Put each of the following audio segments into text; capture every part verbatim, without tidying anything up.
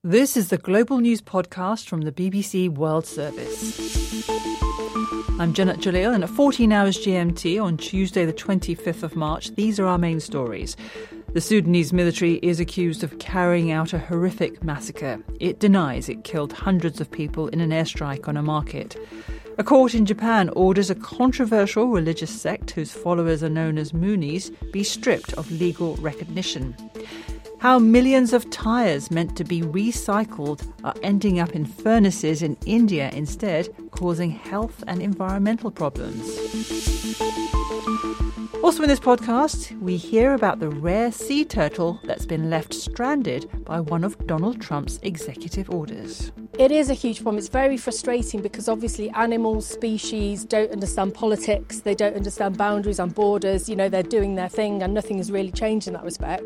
This is the Global News Podcast from the B B C World Service. I'm Janet Jalil, and at fourteen hours G M T on Tuesday the twenty-fifth of March, these are our main stories. The Sudanese military is accused of carrying out a horrific massacre. It denies it killed hundreds of people in an airstrike on a market. A court in Japan orders a controversial religious sect whose followers are known as Moonies be stripped of legal recognition. How millions of tyres meant to be recycled are ending up in furnaces in India instead, causing health and environmental problems. Also in this podcast, we hear about the rare sea turtle that's been left stranded by one of Donald Trump's executive orders. It is a huge problem. It's very frustrating because obviously animals, species don't understand politics. They don't understand boundaries and borders. You know, they're doing their thing and nothing has really changed in that respect.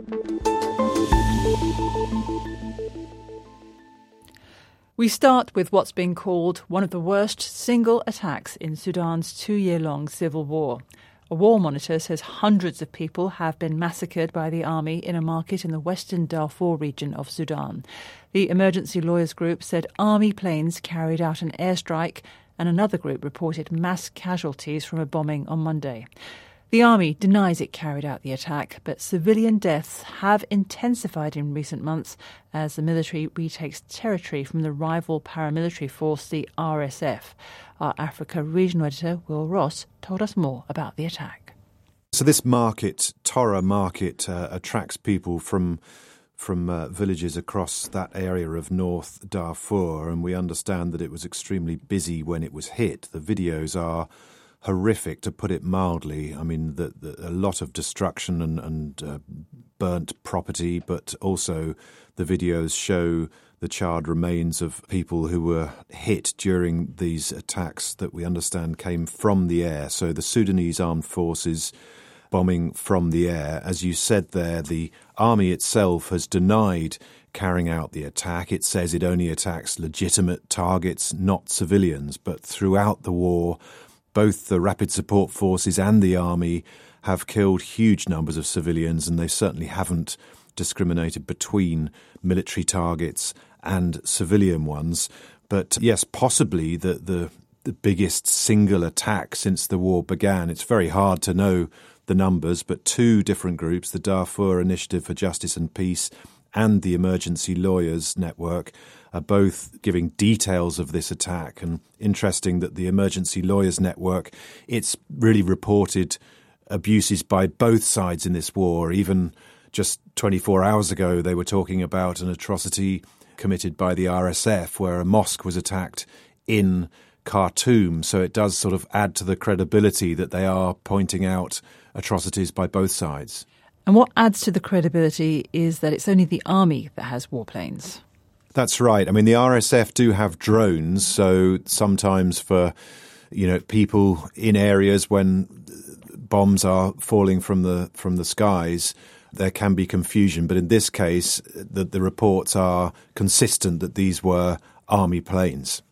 We start with what's been called one of the worst single attacks in Sudan's two-year-long civil war. A war monitor says hundreds of people have been massacred by the army in a market in the western Darfur region of Sudan. The Emergency Lawyers Group said army planes carried out an airstrike, and another group reported mass casualties from a bombing on Monday. The army denies it carried out the attack, but civilian deaths have intensified in recent months as the military retakes territory from the rival paramilitary force, the R S F. Our Africa regional editor, Will Ross, told us more about the attack. So this market, Tora Market, uh, attracts people from from uh, villages across that area of North Darfur, and we understand that it was extremely busy when it was hit. The videos are horrific, to put it mildly. I mean, the, the, a lot of destruction and, and uh, burnt property, but also the videos show the charred remains of people who were hit during these attacks that we understand came from the air. So the Sudanese armed forces bombing from the air. As you said there, the army itself has denied carrying out the attack. It says it only attacks legitimate targets, not civilians. But throughout the war, both the Rapid Support Forces and the army have killed huge numbers of civilians, and they certainly haven't discriminated between military targets and civilian ones. But yes, possibly the, the, the biggest single attack since the war began. It's very hard to know the numbers, but two different groups, the Darfur Initiative for Justice and Peace and the Emergency Lawyers Network, are both giving details of this attack. And interesting that the Emergency Lawyers Network, it's really reported abuses by both sides in this war. Even just twenty-four hours ago, they were talking about an atrocity committed by the R S F where a mosque was attacked in Khartoum. So it does sort of add to the credibility that they are pointing out atrocities by both sides. And what adds to the credibility is that it's only the army that has warplanes. That's right. I mean, the R S F do have drones, so sometimes for, you know, people in areas when bombs are falling from the from the skies, there can be confusion. But in this case, the, the reports are consistent that these were army planes.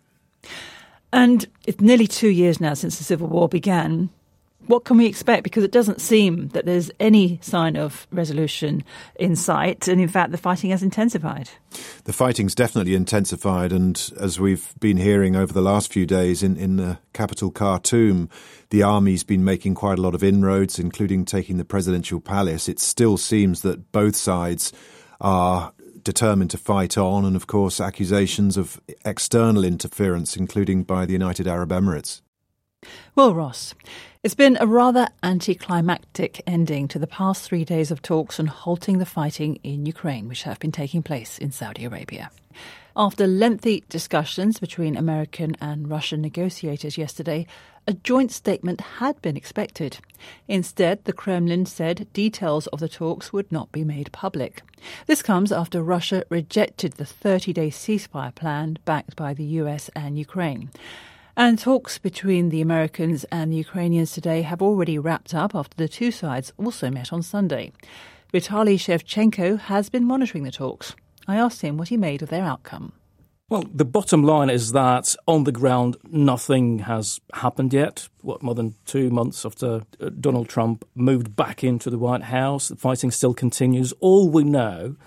And it's nearly two years now since the Civil War began. What can we expect? Because it doesn't seem that there's any sign of resolution in sight. And in fact, the fighting has intensified. The fighting's definitely intensified. And as we've been hearing over the last few days in, in the capital Khartoum, the army's been making quite a lot of inroads, including taking the presidential palace. It still seems that both sides are determined to fight on. And of course, accusations of external interference, including by the United Arab Emirates. Will Ross. It's been a rather anticlimactic ending to the past three days of talks on halting the fighting in Ukraine, which have been taking place in Saudi Arabia. After lengthy discussions between American and Russian negotiators yesterday, a joint statement had been expected. Instead, the Kremlin said details of the talks would not be made public. This comes after Russia rejected the thirty-day ceasefire plan backed by the U S and Ukraine. And talks between the Americans and the Ukrainians today have already wrapped up after the two sides also met on Sunday. Vitaly Shevchenko has been monitoring the talks. I asked him what he made of their outcome. Well, the bottom line is that on the ground, nothing has happened yet. What, more than two months after Donald Trump moved back into the White House, the fighting still continues. All we know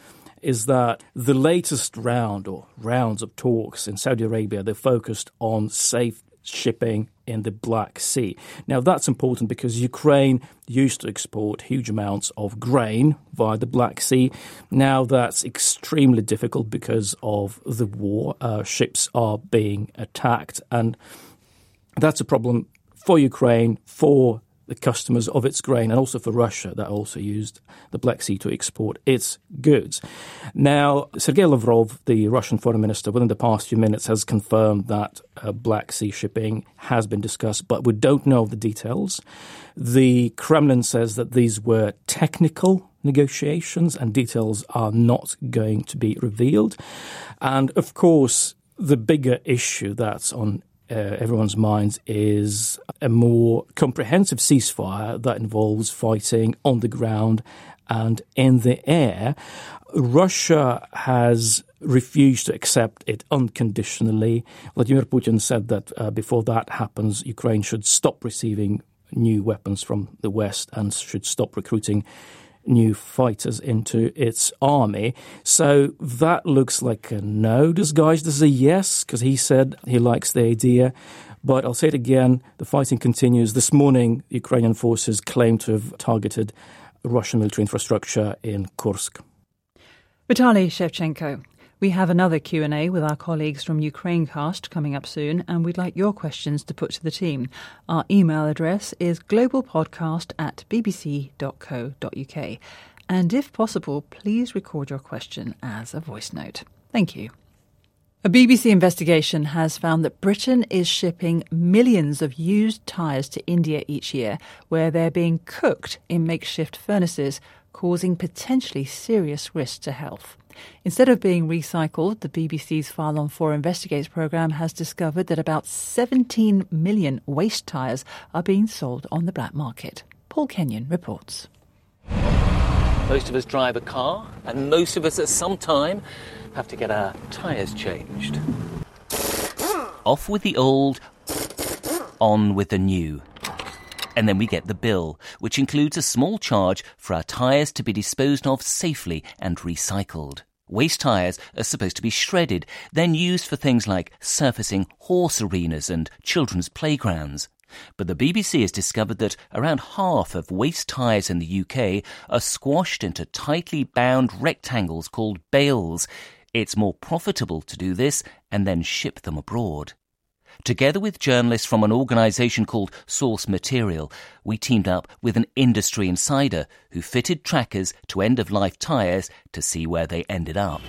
is that the latest round or rounds of talks in Saudi Arabia, they're focused on safe shipping in the Black Sea. Now, that's important because Ukraine used to export huge amounts of grain via the Black Sea. Now that's extremely difficult because of the war. Uh, ships are being attacked, and that's a problem for Ukraine, for the customers of its grain, and also for Russia that also used the Black Sea to export its goods. Now, Sergei Lavrov, the Russian foreign minister, within the past few minutes has confirmed that uh, Black Sea shipping has been discussed, but we don't know the details. The Kremlin says that these were technical negotiations and details are not going to be revealed. And, of course, the bigger issue that's on Uh, everyone's minds is a more comprehensive ceasefire that involves fighting on the ground and in the air. Russia has refused to accept it unconditionally. Vladimir Putin said that uh, before that happens, Ukraine should stop receiving new weapons from the West and should stop recruiting new fighters into its army. So that looks like a no disguised as a yes, because he said he likes the idea. But I'll say it again, the fighting continues. This morning, Ukrainian forces claim to have targeted Russian military infrastructure in Kursk. Vitaly Shevchenko. We have another Q and A with our colleagues from Ukrainecast coming up soon, and we'd like your questions to put to the team. Our email address is globalpodcast at bbc.co.uk. And if possible, please record your question as a voice note. Thank you. A B B C investigation has found that Britain is shipping millions of used tyres to India each year, where they're being cooked in makeshift furnaces, causing potentially serious risks to health. Instead of being recycled, the B B C's File on Four Investigates programme has discovered that about seventeen million waste tyres are being sold on the black market. Paul Kenyon reports. Most of us drive a car, and most of us at some time have to get our tyres changed. Off with the old, on with the new. And then we get the bill, which includes a small charge for our tyres to be disposed of safely and recycled. Waste tyres are supposed to be shredded, then used for things like surfacing horse arenas and children's playgrounds. But the B B C has discovered that around half of waste tyres in the U K are squashed into tightly bound rectangles called bales. It's more profitable to do this and then ship them abroad. Together with journalists from an organisation called Source Material, we teamed up with an industry insider who fitted trackers to end-of-life tyres to see where they ended up.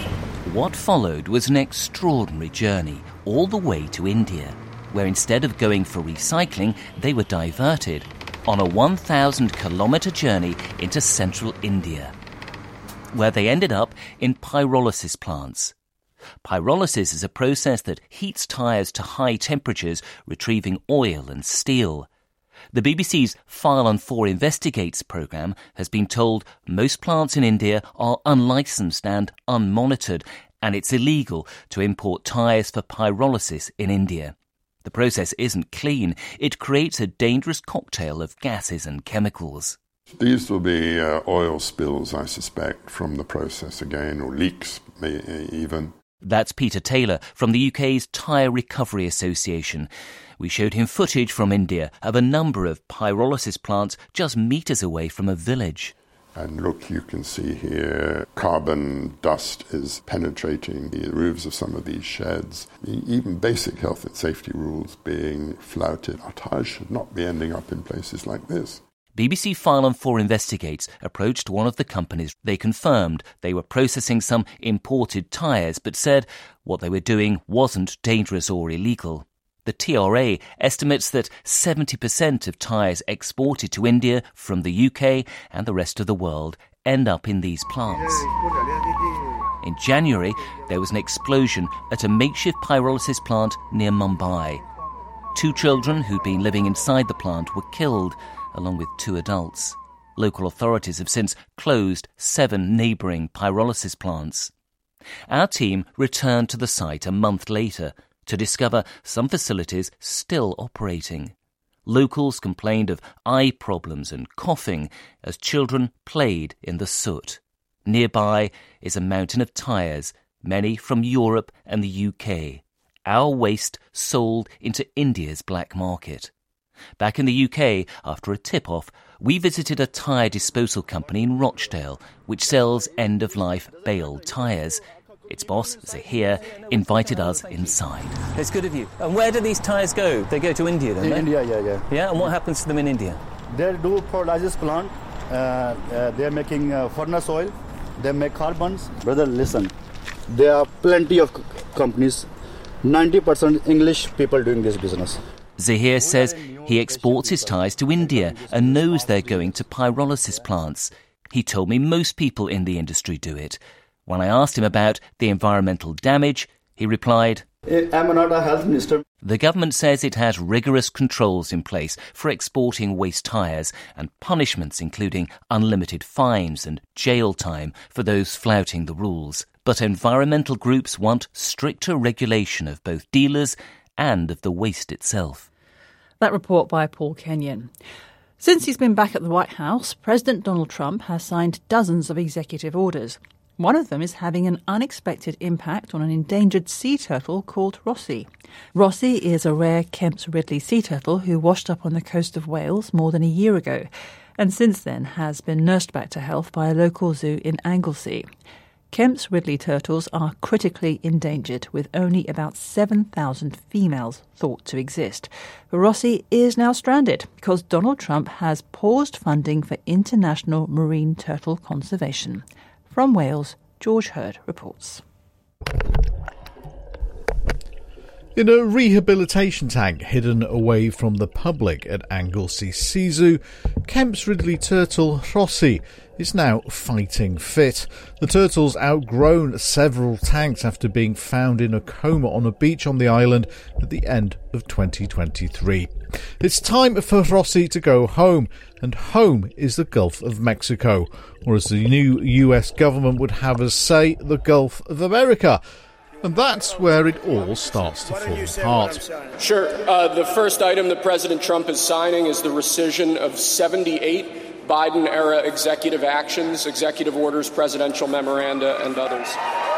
What followed was an extraordinary journey all the way to India, where instead of going for recycling, they were diverted on a one thousand kilometre journey into central India, where they ended up in pyrolysis plants. Pyrolysis is a process that heats tyres to high temperatures, retrieving oil and steel. The B B C's File on Four Investigates programme has been told most plants in India are unlicensed and unmonitored, and it's illegal to import tyres for pyrolysis in India. The process isn't clean. It creates a dangerous cocktail of gases and chemicals. These will be uh, oil spills, I suspect, from the process again, or leaks may, even. That's Peter Taylor from the U K's Tyre Recovery Association. We showed him footage from India of a number of pyrolysis plants just metres away from a village. And look, you can see here carbon dust is penetrating the roofs of some of these sheds. Even basic health and safety rules being flouted. Our tyres should not be ending up in places like this. B B C File on Four Investigates approached one of the companies. They confirmed they were processing some imported tyres, but said what they were doing wasn't dangerous or illegal. The T R A estimates that seventy percent of tyres exported to India from the U K and the rest of the world end up in these plants. In January, there was an explosion at a makeshift pyrolysis plant near Mumbai. Two children who'd been living inside the plant were killed, along with two adults. Local authorities have since closed seven neighbouring pyrolysis plants. Our team returned to the site a month later to discover some facilities still operating. Locals complained of eye problems and coughing as children played in the soot. Nearby is a mountain of tyres, many from Europe and the U K. Our waste sold into India's black market. Back in the U K, after a tip-off, we visited a tyre disposal company in Rochdale, which sells end-of-life baled tyres. Its boss, Zahir, invited us inside. It's good of you. And where do these tyres go? They go to India, don't in they? India, yeah, yeah. Yeah, and what happens to them in India? They do for largest plant. Uh, uh, they are making uh, furnace oil. They make carbons. Brother, listen. There are plenty of c- companies. ninety percent English people doing this business. Zahir says he exports his tyres to India and knows they're going to pyrolysis plants. He told me most people in the industry do it. When I asked him about the environmental damage, he replied, I'm not a health minister. The government says it has rigorous controls in place for exporting waste tyres and punishments including unlimited fines and jail time for those flouting the rules. But environmental groups want stricter regulation of both dealers and of the waste itself. That report by Paul Kenyon. Since he's been back at the White House, President Donald Trump has signed dozens of executive orders. One of them is having an unexpected impact on an endangered sea turtle called Rossi. Rossi is a rare Kemp's Ridley sea turtle who washed up on the coast of Wales more than a year ago, and since then has been nursed back to health by a local zoo in Anglesey. Kemp's Ridley turtles are critically endangered, with only about seven thousand females thought to exist. But Rossi is now stranded because Donald Trump has paused funding for international marine turtle conservation. From Wales, George Hurd reports. In a rehabilitation tank hidden away from the public at Anglesey Sea Zoo, Kemp's Ridley turtle Rossi is now fighting fit. The turtle's outgrown several tanks after being found in a coma on a beach on the island at the end of twenty twenty-three. It's time for Rossi to go home, and home is the Gulf of Mexico, or as the new U S government would have us say, the Gulf of America. And that's where it all starts to fall apart. Sure. Uh, the first item that President Trump is signing is the rescission of seventy-eight Biden-era executive actions, executive orders, presidential memoranda, and others.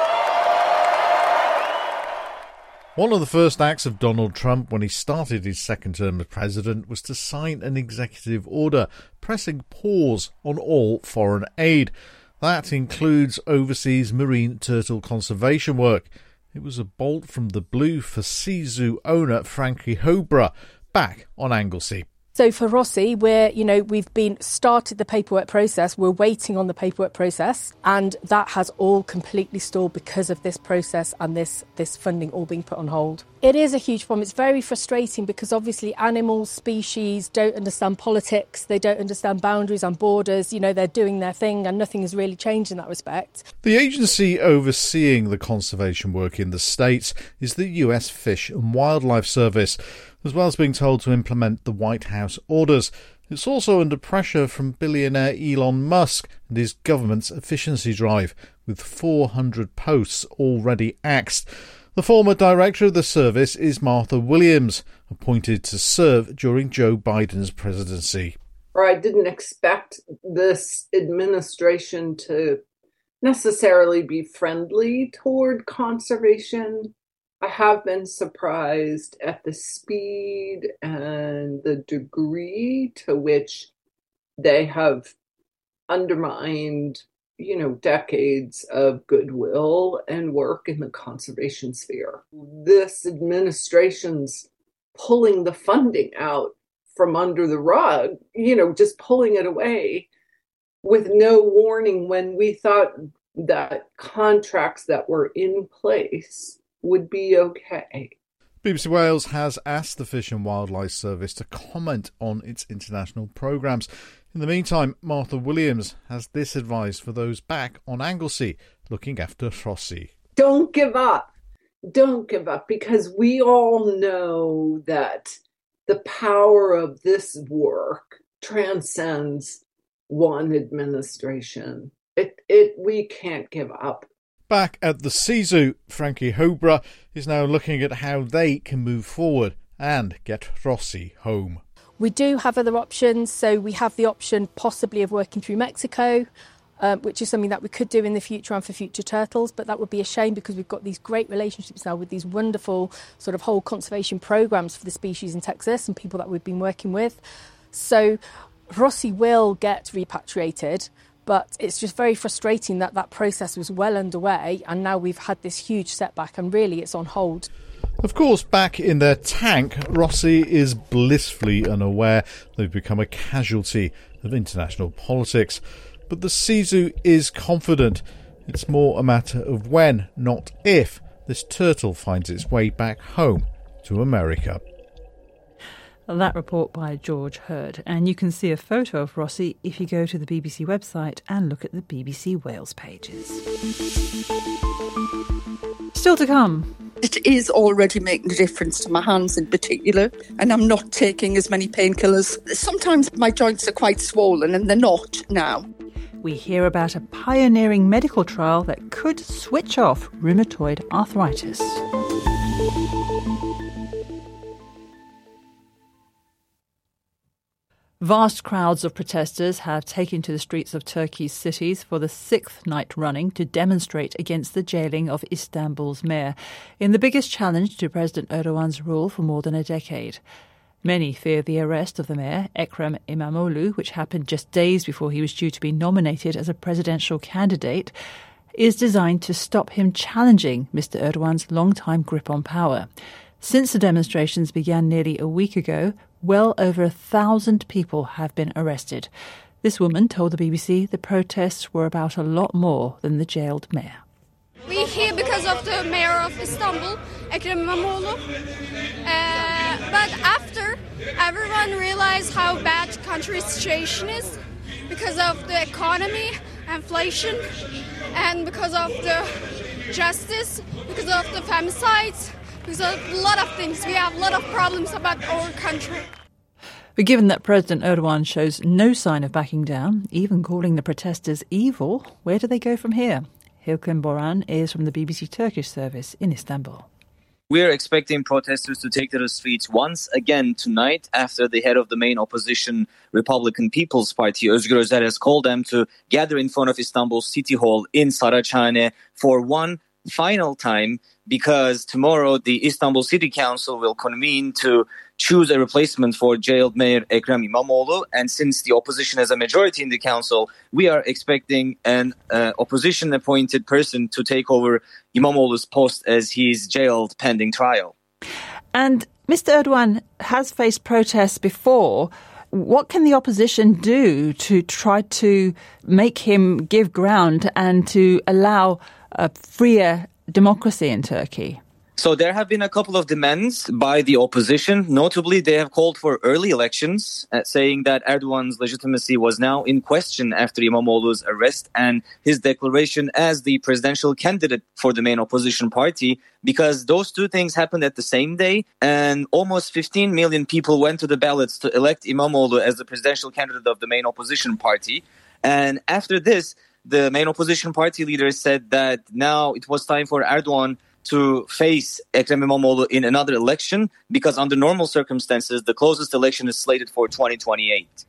One of the first acts of Donald Trump when he started his second term as president was to sign an executive order pressing pause on all foreign aid. That includes overseas marine turtle conservation work. It was a bolt from the blue for Sea Zoo owner Frankie Hobra back on Anglesey. So for Rossi, we're, you know, we've been started the paperwork process. We're waiting on the paperwork process, and that has all completely stalled because of this process and this this funding all being put on hold. It is a huge problem. It's very frustrating because obviously animals, species don't understand politics. They don't understand boundaries and borders. You know, they're doing their thing and nothing has really changed in that respect. The agency overseeing the conservation work in the States is the U S Fish and Wildlife Service, as well as being told to implement the White House orders. It's also under pressure from billionaire Elon Musk and his government's efficiency drive, with four hundred posts already axed. The former director of the service is Martha Williams, appointed to serve during Joe Biden's presidency. Or I didn't expect this administration to necessarily be friendly toward conservation. I have been surprised at the speed and the degree to which they have undermined, you know, decades of goodwill and work in the conservation sphere. This administration's pulling the funding out from under the rug, you know, just pulling it away with no warning when we thought that contracts that were in place would be okay. B B C Wales has asked the Fish and Wildlife Service to comment on its international programmes. In the meantime, Martha Williams has this advice for those back on Anglesey looking after Rossi. Don't give up. Don't give up, because we all know that the power of this work transcends one administration. It, it, we can't give up. Back at the Sea Zoo, Frankie Hobra is now looking at how they can move forward and get Rossi home. We do have other options. So we have the option possibly of working through Mexico. um, which is something that we could do in the future and for future turtles, but that would be a shame because we've got these great relationships now with these wonderful sort of whole conservation programs for the species in Texas and people that we've been working with. So Rossi will get repatriated, but it's just very frustrating that that process was well underway and now we've had this huge setback and really it's on hold. Of course, back in their tank, Rossi is blissfully unaware they've become a casualty of international politics. But the Sisu is confident. It's more a matter of when, not if, this turtle finds its way back home to America. That report by George Hurd. And you can see a photo of Rossi if you go to the B B C website and look at the B B C Wales pages. Still to come. It is already making a difference to my hands in particular, and I'm not taking as many painkillers. Sometimes my joints are quite swollen and they're not now. We hear about a pioneering medical trial that could switch off rheumatoid arthritis. Vast crowds of protesters have taken to the streets of Turkey's cities for the sixth night running to demonstrate against the jailing of Istanbul's mayor, in the biggest challenge to President Erdogan's rule for more than a decade. Many fear the arrest of the mayor, Ekrem İmamoğlu, which happened just days before he was due to be nominated as a presidential candidate, is designed to stop him challenging Mister Erdogan's long-time grip on power. Since the demonstrations began nearly a week ago, well over a thousand people have been arrested. This woman told the B B C the protests were about a lot more than the jailed mayor. We're here because of the mayor of Istanbul, Ekrem İmamoğlu. Uh, but after everyone realized how bad the country's situation is, because of the economy, inflation, and because of the justice, because of the femicides, because of a lot of things. We have a lot of problems about our country. But given that President Erdogan shows no sign of backing down, even calling the protesters evil, where do they go from here? Hilkun Boran is from the B B C Turkish service in Istanbul. We're expecting protesters to take to the streets once again tonight after the head of the main opposition Republican People's Party, Özgür Özel, has called them to gather in front of Istanbul City Hall in Saraçhane for one final time, because tomorrow the Istanbul City Council will convene to choose a replacement for jailed Mayor Ekrem İmamoğlu. And since the opposition has a majority in the council, we are expecting an uh, opposition-appointed person to take over İmamoğlu's post as he's jailed pending trial. And Mister Erdogan has faced protests before. What can the opposition do to try to make him give ground and to allow a freer democracy in Turkey? So there have been a couple of demands by the opposition. Notably, they have called for early elections, uh, saying that Erdogan's legitimacy was now in question after İmamoğlu's arrest and his declaration as the presidential candidate for the main opposition party, because those two things happened at the same day, and almost fifteen million people went to the ballots to elect İmamoğlu as the presidential candidate of the main opposition party. And after this, the main opposition party leader said that now it was time for Erdogan to face Ekrem İmamoğlu in another election, because under normal circumstances, the closest election is slated for twenty twenty-eight.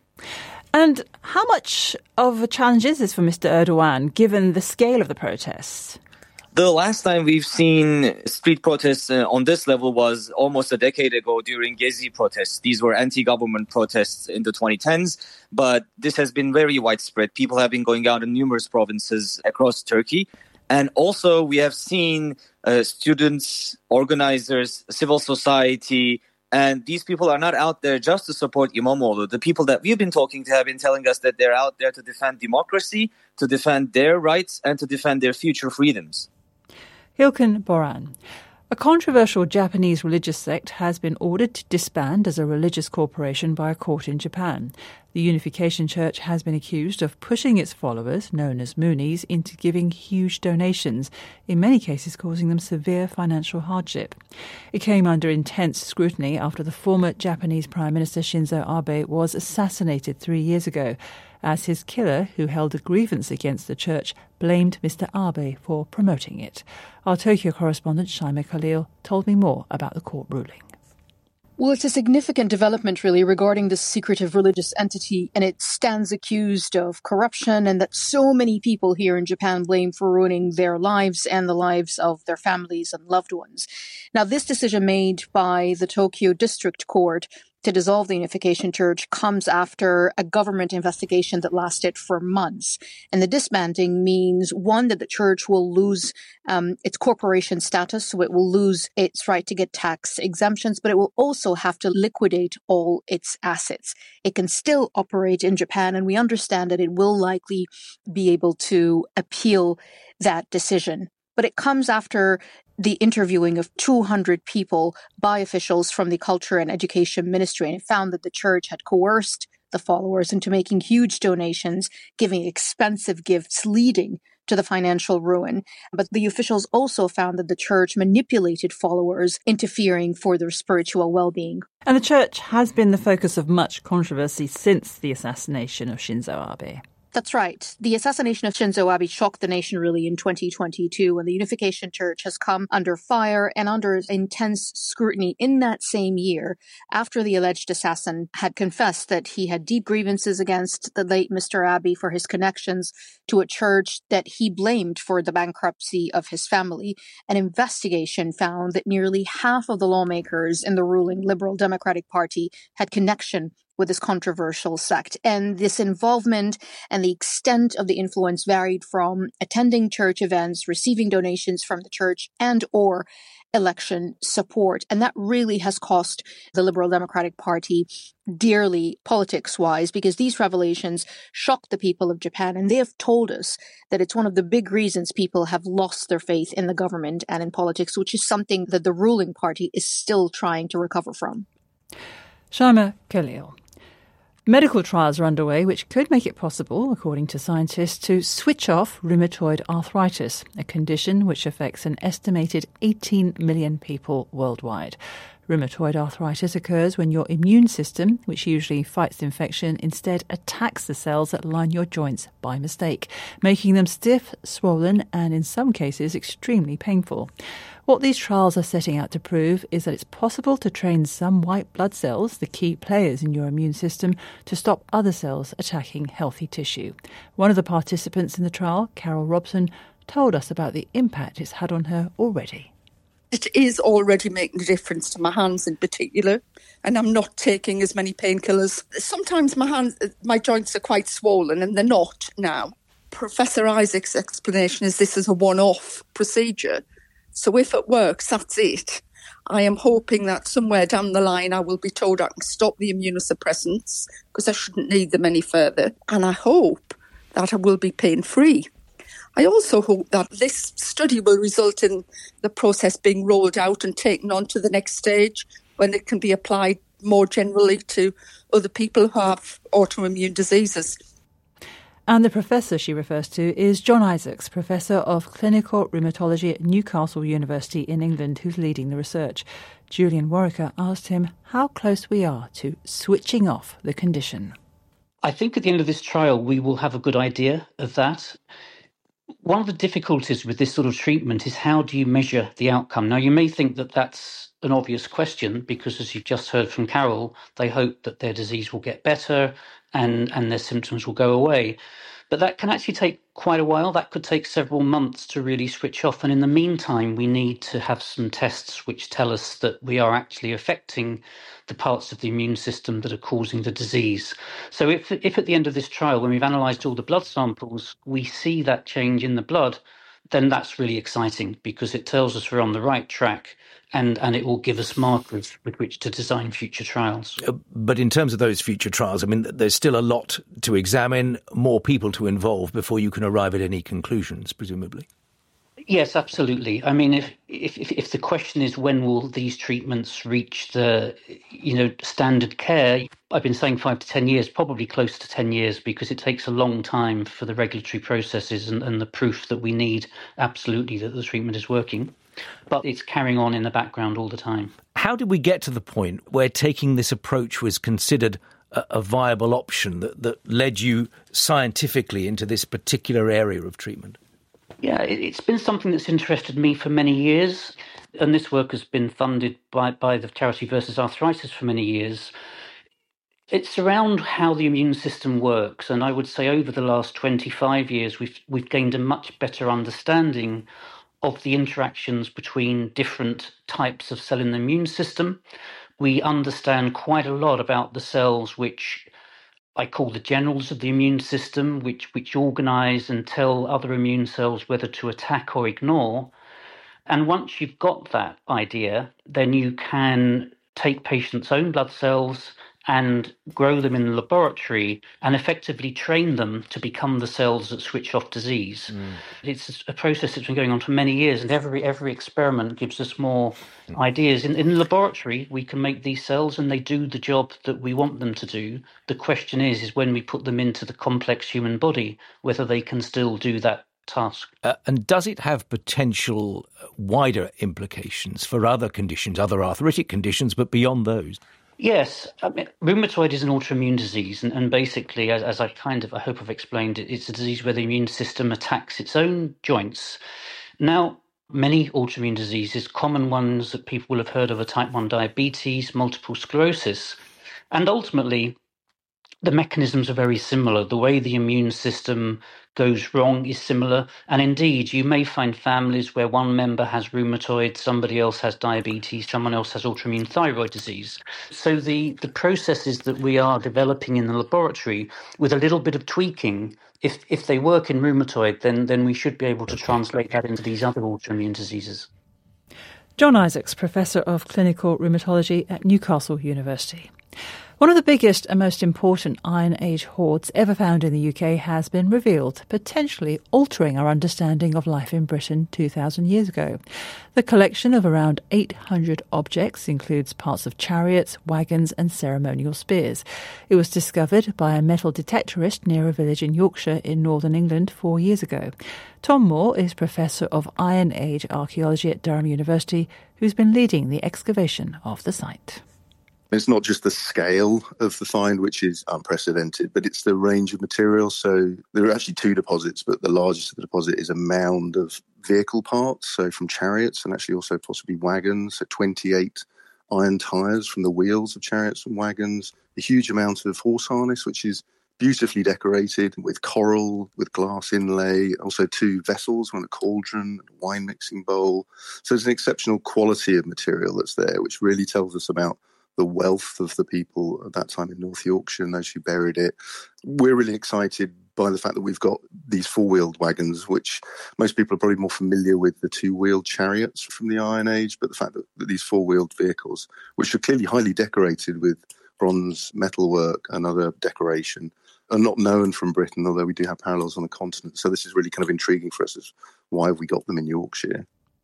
And how much of a challenge is this for Mister Erdogan, given the scale of the protests? The last time we've seen street protests uh, on this level was almost a decade ago during Gezi protests. These were anti-government protests in the twenty tens, but this has been very widespread. People have been going out in numerous provinces across Turkey. And also we have seen uh, students, organizers, civil society, and these people are not out there just to support İmamoğlu. The people that we've been talking to have been telling us that they're out there to defend democracy, to defend their rights, and to defend their future freedoms. Hilkun Boran. A controversial Japanese religious sect has been ordered to disband as a religious corporation by a court in Japan. The Unification Church has been accused of pushing its followers, known as Moonies, into giving huge donations, in many cases causing them severe financial hardship. It came under intense scrutiny after the former Japanese Prime Minister Shinzo Abe was assassinated three years ago, as his killer, who held a grievance against the church, blamed Mister Abe for promoting it. Our Tokyo correspondent Shaima Khalil told me more about the court ruling. Well, it's a significant development, really, regarding this secretive religious entity, and it stands accused of corruption, and that so many people here in Japan blame for ruining their lives and the lives of their families and loved ones. Now, this decision made by the Tokyo District Court to dissolve the Unification Church comes after a government investigation that lasted for months. And the disbanding means, one, that the church will lose um, its corporation status, so it will lose its right to get tax exemptions, but it will also have to liquidate all its assets. It can still operate in Japan, and we understand that it will likely be able to appeal that decision. But it comes after the interviewing of two hundred people by officials from the Culture and Education Ministry, and it found that the church had coerced the followers into making huge donations, giving expensive gifts, leading to the financial ruin. But the officials also found that the church manipulated followers, interfering for their spiritual well-being. And the church has been the focus of much controversy since the assassination of Shinzo Abe. That's right. The assassination of Shinzo Abe shocked the nation really in twenty twenty-two, and the Unification Church has come under fire and under intense scrutiny in that same year after the alleged assassin had confessed that he had deep grievances against the late Mister Abe for his connections to a church that he blamed for the bankruptcy of his family. An investigation found that nearly half of the lawmakers in the ruling Liberal Democratic Party had connection with this controversial sect. And this involvement and the extent of the influence varied from attending church events, receiving donations from the church, and or election support. And that really has cost the Liberal Democratic Party dearly politics-wise, because these revelations shocked the people of Japan, and they have told us that it's one of the big reasons people have lost their faith in the government and in politics, which is something that the ruling party is still trying to recover from. Shaima Khalil. Medical trials are underway which could make it possible, according to scientists, to switch off rheumatoid arthritis, a condition which affects an estimated eighteen million people worldwide. Rheumatoid arthritis occurs when your immune system, which usually fights infection, instead attacks the cells that line your joints by mistake, making them stiff, swollen, and in some cases extremely painful. What these trials are setting out to prove is that it's possible to train some white blood cells, the key players in your immune system, to stop other cells attacking healthy tissue. One of the participants in the trial, Carol Robson, told us about the impact it's had on her already. It is already making a difference to my hands in particular, and I'm not taking as many painkillers. Sometimes my hands, my joints are quite swollen, and they're not now. Professor Isaac's explanation is this is a one-off procedure. So if it works, that's it. I am hoping that somewhere down the line I will be told I can stop the immunosuppressants because I shouldn't need them any further. And I hope that I will be pain-free. I also hope that this study will result in the process being rolled out and taken on to the next stage when it can be applied more generally to other people who have autoimmune diseases. And the professor she refers to is John Isaacs, Professor of Clinical Rheumatology at Newcastle University in England, who's leading the research. Julian Warwicker asked him how close we are to switching off the condition. I think at the end of this trial we will have a good idea of that. One of the difficulties with this sort of treatment is how do you measure the outcome? Now, you may think that that's an obvious question because, as you've just heard from Carol, they hope that their disease will get better and, and their symptoms will go away. But that can actually take quite a while. That could take several months to really switch off. And in the meantime, we need to have some tests which tell us that we are actually affecting the parts of the immune system that are causing the disease. So if, if at the end of this trial, when we've analysed all the blood samples, we see that change in the blood, then that's really exciting because it tells us we're on the right track. And, and it will give us markers with which to design future trials. Uh, but in terms of those future trials, I mean, there's still a lot to examine, more people to involve before you can arrive at any conclusions, presumably. Yes, absolutely. I mean, if, if if the question is when will these treatments reach the, you know, standard care, I've been saying five to ten years, probably close to ten years, because it takes a long time for the regulatory processes and, and the proof that we need absolutely that the treatment is working. But it's carrying on in the background all the time. How did we get to the point where taking this approach was considered a, a viable option that, that led you scientifically into this particular area of treatment? Yeah, it's been something that's interested me for many years. and this work has been funded by, by the charity Versus Arthritis for many years. It's around how the immune system works, and I would say over the last twenty-five years we've we've gained a much better understanding of the interactions between different types of cell in the immune system. We understand quite a lot about the cells which I call the generals of the immune system, which which organise and tell other immune cells whether to attack or ignore. And once you've got that idea, then you can take patients' own blood cells and grow them in the laboratory and effectively train them to become the cells that switch off disease. Mm. It's a process that's been going on for many years, and every every experiment gives us more mm. ideas. In, in the laboratory, we can make these cells and they do the job that we want them to do. The question is, is when we put them into the complex human body, whether they can still do that task. Uh, and does it have potential wider implications for other conditions, other arthritic conditions, but beyond those? Yes, I mean, rheumatoid is an autoimmune disease, and, and basically, as, as I kind of, I hope I've explained it, it's a disease where the immune system attacks its own joints. Now, many autoimmune diseases, common ones that people will have heard of are type one diabetes, multiple sclerosis, and ultimately, the mechanisms are very similar. The way the immune system goes wrong is similar. And indeed, you may find families where one member has rheumatoid, somebody else has diabetes, someone else has autoimmune thyroid disease. So the, the processes that we are developing in the laboratory, with a little bit of tweaking, if if they work in rheumatoid, then, then we should be able to translate that into these other autoimmune diseases. John Isaacs, Professor of Clinical Rheumatology at Newcastle University. One of the biggest and most important Iron Age hoards ever found in the U K has been revealed, potentially altering our understanding of life in Britain two thousand years ago. The collection of around eight hundred objects includes parts of chariots, wagons and ceremonial spears. It was discovered by a metal detectorist near a village in Yorkshire in northern England four years ago. Tom Moore is Professor of Iron Age Archaeology at Durham University, who's been leading the excavation of the site. It's not just the scale of the find, which is unprecedented, but it's the range of materials. So there are actually two deposits, but the largest of the deposit is a mound of vehicle parts, so from chariots and actually also possibly wagons, so twenty-eight iron tyres from the wheels of chariots and wagons, a huge amount of horse harness, which is beautifully decorated with coral, with glass inlay, also two vessels, one a cauldron, a wine mixing bowl. So there's an exceptional quality of material that's there, which really tells us about the wealth of the people at that time in North Yorkshire and those who buried it. We're really excited by the fact that we've got these four-wheeled wagons, which most people are probably more familiar with the two-wheeled chariots from the Iron Age, but the fact that, that these four-wheeled vehicles, which are clearly highly decorated with bronze metalwork and other decoration, are not known from Britain, although we do have parallels on the continent. So this is really kind of intriguing for us as why have we got them in Yorkshire.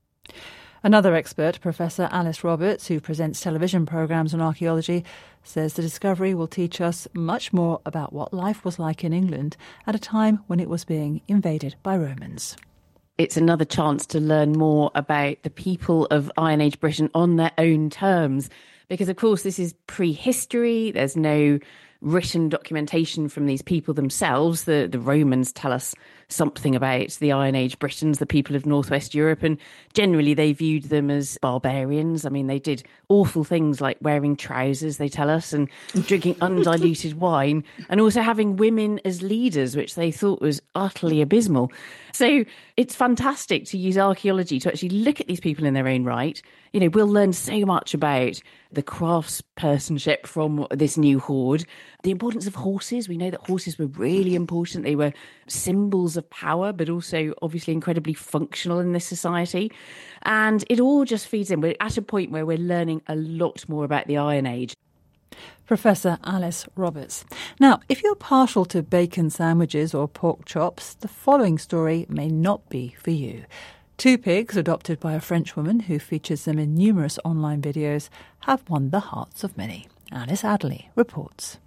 Another expert, Professor Alice Roberts, who presents television programmes on archaeology, says the discovery will teach us much more about what life was like in England at a time when it was being invaded by Romans. It's another chance to learn more about the people of Iron Age Britain on their own terms, because, of course, this is prehistory. There's no written documentation from these people themselves. The, the Romans tell us something about the Iron Age Britons, the people of Northwest Europe, and generally they viewed them as barbarians. I mean, they did awful things like wearing trousers, they tell us, and drinking undiluted wine, and also having women as leaders, which they thought was utterly abysmal. So it's fantastic to use archaeology to actually look at these people in their own right. You know, we'll learn so much about the craftspersonship from this new hoard. The importance of horses. We know that horses were really important. They were symbols of power, but also obviously incredibly functional in this society. And it all just feeds in. We're at a point where we're learning a lot more about the Iron Age. Professor Alice Roberts. Now, if you're partial to bacon sandwiches or pork chops, the following story may not be for you. Two pigs, adopted by a French woman who features them in numerous online videos, have won the hearts of many. Alice Adderley reports.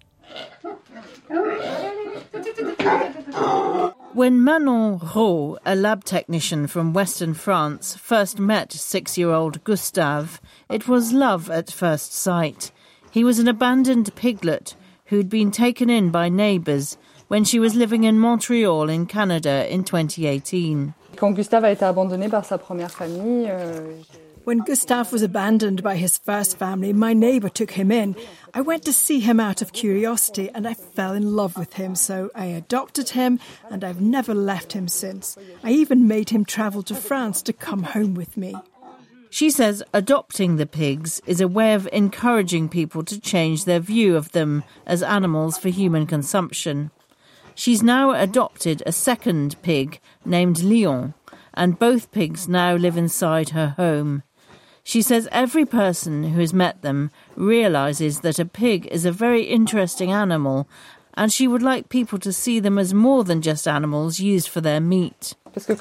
When Manon Roux, a lab technician from Western France, first met six-year-old Gustave, it was love at first sight. He was an abandoned piglet who'd been taken in by neighbours when she was living in Montreal in Canada in twenty eighteen. Quand Gustave a été abandonné par sa première famille, euh... When Gustav was abandoned by his first family, my neighbour took him in. I went to see him out of curiosity and I fell in love with him, so I adopted him and I've never left him since. I even made him travel to France to come home with me. She says adopting the pigs is a way of encouraging people to change their view of them as animals for human consumption. She's now adopted a second pig named Leon, and both pigs now live inside her home. She says every person who has met them realises that a pig is a very interesting animal, and she would like people to see them as more than just animals used for their meat.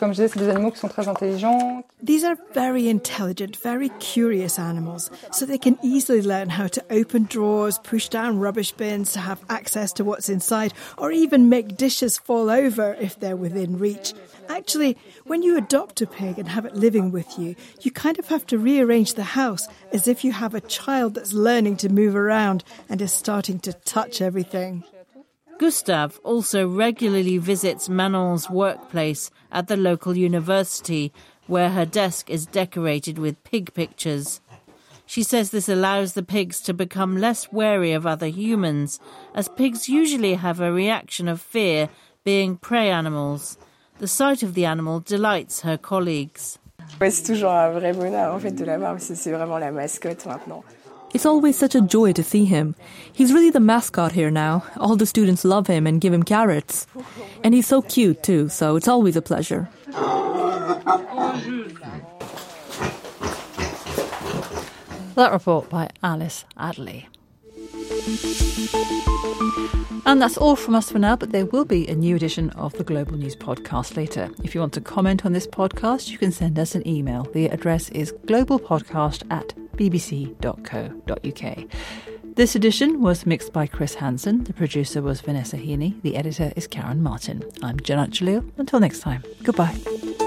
These are very intelligent, very curious animals, so they can easily learn how to open drawers, push down rubbish bins to have access to what's inside, or even make dishes fall over if they're within reach. Actually, when you adopt a pig and have it living with you, you kind of have to rearrange the house as if you have a child that's learning to move around and is starting to touch everything. Gustav also regularly visits Manon's workplace at the local university, where her desk is decorated with pig pictures. She says this allows the pigs to become less wary of other humans, as pigs usually have a reaction of fear, being prey animals. The sight of the animal delights her colleagues. C'est toujours un vrai bonheur en fait de l'avoir, parce que c'est vraiment la mascotte maintenant. It's always such a joy to see him. He's really the mascot here now. All the students love him and give him carrots. And he's so cute too, so it's always a pleasure. That report by Alice Adley. And that's all from us for now, but there will be a new edition of the Global News Podcast later. If you want to comment on this podcast, you can send us an email. The address is globalpodcast at bbc dot co dot uk. This edition was mixed by Chris Hansen. The producer was Vanessa Heaney. The editor is Karen Martin. I'm Janet Jalil. Until next time, goodbye.